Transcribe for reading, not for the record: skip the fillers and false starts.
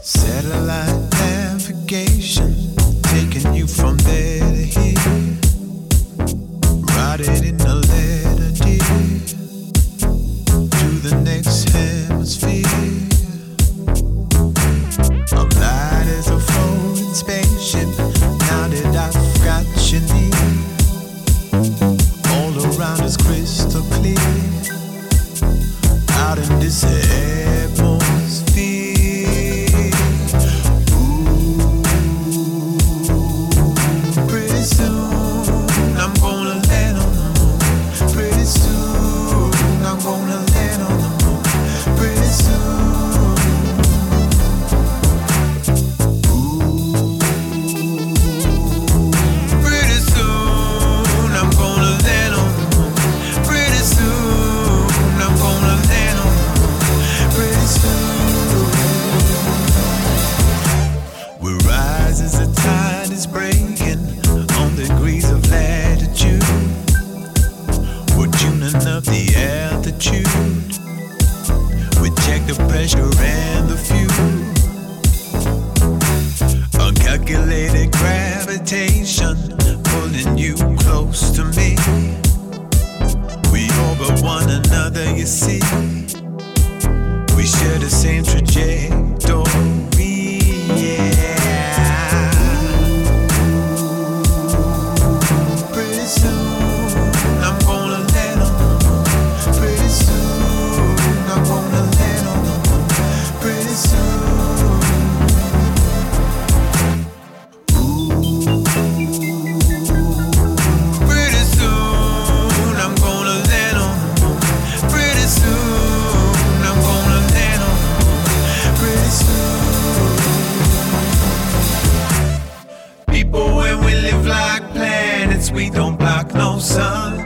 Satellite navigation, taking you from there to here. Write it in a letter, dear, to the next hemisphere. I'm light as a floating spaceship, now that I've got you near. All around is crystal clear, out in this atmosphere. Pretty soon I'm gonna land on the moon. Pretty soon I'm gonna land on the moon. Pretty soon. Pretty soon I'm gonna land on the moon. Pretty soon I'm gonna land on the moon. Pretty soon. We rise as the tide is breaking on degrees of latitude. We're tuning up the altitude. We check the pressure and the fuel. Uncalculated gravitation pulling you close to me. We orbit one another, you see. We share the same trajectory, yeah. Pretty soon I'm gonna land on the moon. Pretty soon I'm gonna land on the moon. Pretty soon. Pretty soon I'm gonna land on the moon. Pretty soon I'm gonna land on the moon. Pretty soon. People, when we live like planets, we don't block no sun.